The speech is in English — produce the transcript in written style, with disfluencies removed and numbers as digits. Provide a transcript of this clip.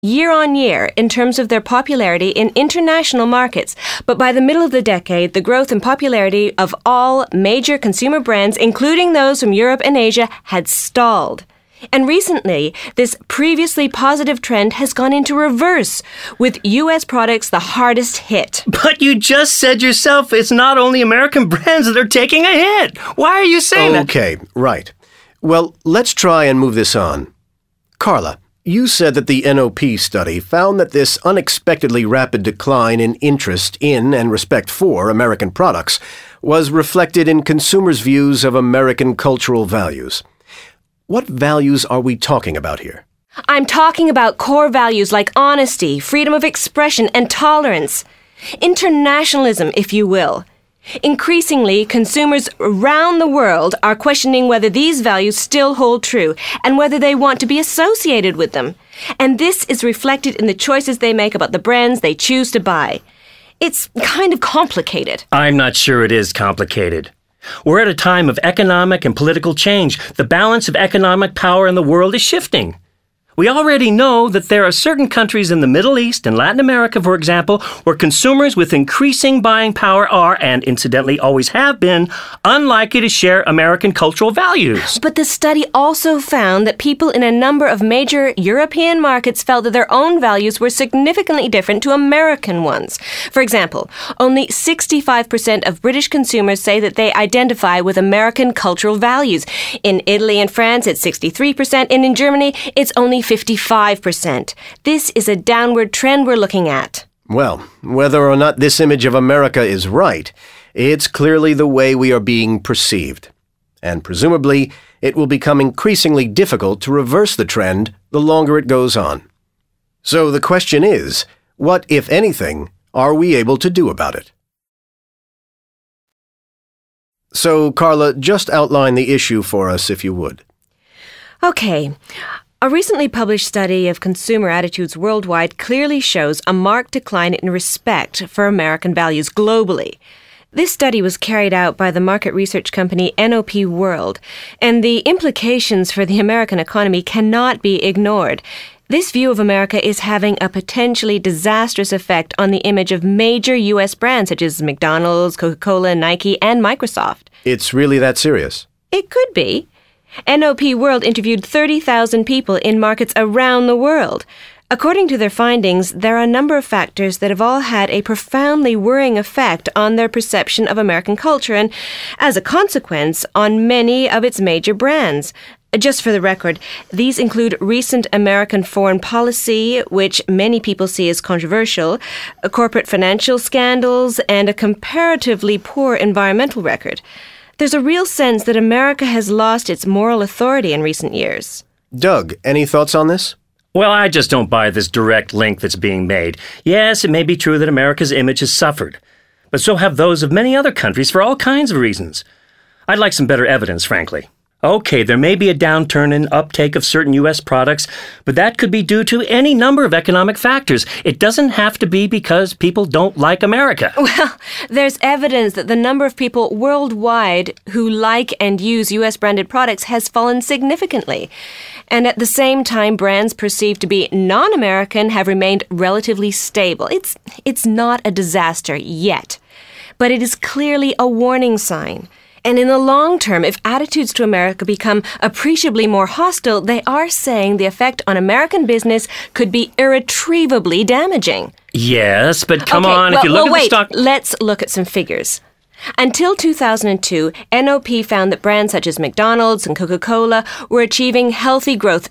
year on year in terms of their popularity in international markets. But by the middle of the decade, the growth and popularity of all major consumer brands, including those from Europe and Asia, had stalled. And recently, this previously positive trend has gone into reverse, with U.S. products the hardest hit. But you just said yourself it's not only American brands that are taking a hit. Why are you saying that? Okay, right. Well, let's try and move this on. Carla, you said that the NOP study found that this unexpectedly rapid decline in interest in and respect for American products was reflected in consumers' views of American cultural values. What values are we talking about here? I'm talking about core values like honesty, freedom of expression, and tolerance. Internationalism, if you will. Increasingly, consumers around the world are questioning whether these values still hold true and whether they want to be associated with them. And this is reflected in the choices they make about the brands they choose to buy. It's kind of complicated. I'm not sure it is complicated. We're at a time of economic and political change. The balance of economic power in the world is shifting. We already know that there are certain countries in the Middle East and Latin America, for example, where consumers with increasing buying power are, and incidentally always have been, unlikely to share American cultural values. But the study also found that people in a number of major European markets felt that their own values were significantly different to American ones. For example, only 65% of British consumers say that they identify with American cultural values. In Italy and France, it's 63%, and in Germany, it's only 55%. This is a downward trend we're looking at. Well, whether or not this image of America is right, it's clearly the way we are being perceived. And presumably, it will become increasingly difficult to reverse the trend the longer it goes on. So the question is, what, if anything, are we able to do about it? So, Carla, just outline the issue for us, if you would. Okay. A recently published study of consumer attitudes worldwide clearly shows a marked decline in respect for American values globally. This study was carried out by the market research company NOP World, and the implications for the American economy cannot be ignored. This view of America is having a potentially disastrous effect on the image of major U.S. brands such as McDonald's, Coca-Cola, Nike, and Microsoft. It's really that serious? It could be. NOP World interviewed 30,000 people in markets around the world. According to their findings, there are a number of factors that have all had a profoundly worrying effect on their perception of American culture and, as a consequence, on many of its major brands. Just for the record, these include recent American foreign policy, which many people see as controversial, corporate financial scandals, and a comparatively poor environmental record. There's a real sense that America has lost its moral authority in recent years. Doug, any thoughts on this? Well, I just don't buy this direct link that's being made. Yes, it may be true that America's image has suffered, but so have those of many other countries for all kinds of reasons. I'd like some better evidence, frankly. Okay, there may be a downturn in uptake of certain U.S. products, but that could be due to any number of economic factors. It doesn't have to be because people don't like America. Well, there's evidence that the number of people worldwide who like and use U.S. branded products has fallen significantly. And at the same time, brands perceived to be non-American have remained relatively stable. It's not a disaster yet, but it is clearly a warning sign. And in the long term, if attitudes to America become appreciably more hostile, they are saying the effect on American business could be irretrievably damaging. Yes, but come on, if you look at the stock... Let's look at some figures. Until 2002, NOP found that brands such as McDonald's and Coca-Cola were achieving healthy growth